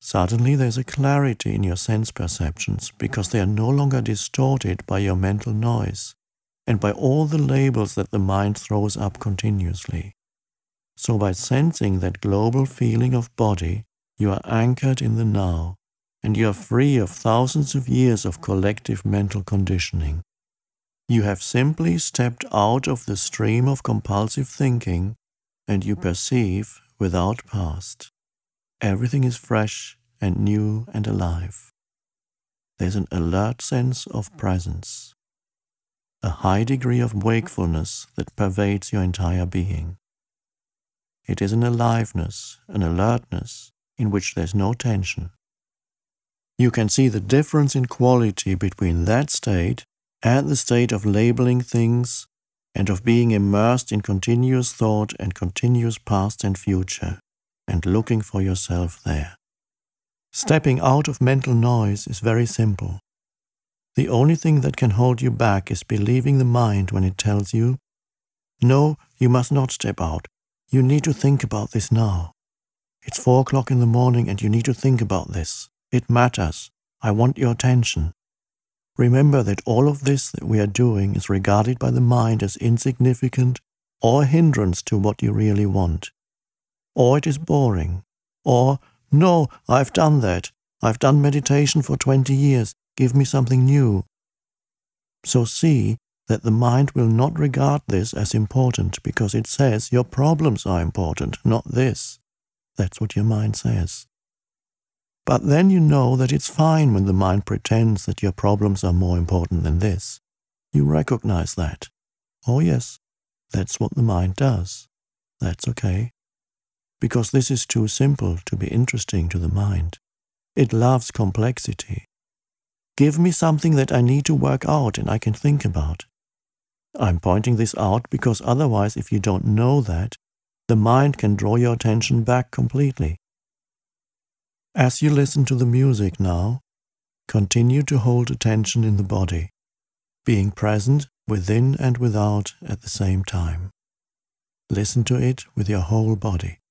Suddenly there's a clarity in your sense perceptions because they are no longer distorted by your mental noise and by all the labels that the mind throws up continuously. So by sensing that global feeling of body, you are anchored in the now, and you are free of thousands of years of collective mental conditioning. You have simply stepped out of the stream of compulsive thinking, and you perceive without past. Everything is fresh and new and alive. There's an alert sense of presence, a high degree of wakefulness that pervades your entire being. It is an aliveness, an alertness, in which there's no tension. You can see the difference in quality between that state and the state of labeling things and of being immersed in continuous thought and continuous past and future, and looking for yourself there. Stepping out of mental noise is very simple. The only thing that can hold you back is believing the mind when it tells you, "No, you must not step out. You need to think about this now. It's 4 o'clock in the morning and you need to think about this. It matters. I want your attention." Remember that all of this that we are doing is regarded by the mind as insignificant or a hindrance to what you really want. Or it is boring. Or, "No, I've done that. I've done meditation for 20 years. Give me something new." So see that the mind will not regard this as important because it says your problems are important, not this. That's what your mind says. But then you know that it's fine when the mind pretends that your problems are more important than this. You recognize that. Oh yes, that's what the mind does. That's okay. Because this is too simple to be interesting to the mind. It loves complexity. Give me something that I need to work out and I can think about. I'm pointing this out because otherwise, if you don't know that, the mind can draw your attention back completely. As you listen to the music now, continue to hold attention in the body, being present within and without at the same time. Listen to it with your whole body.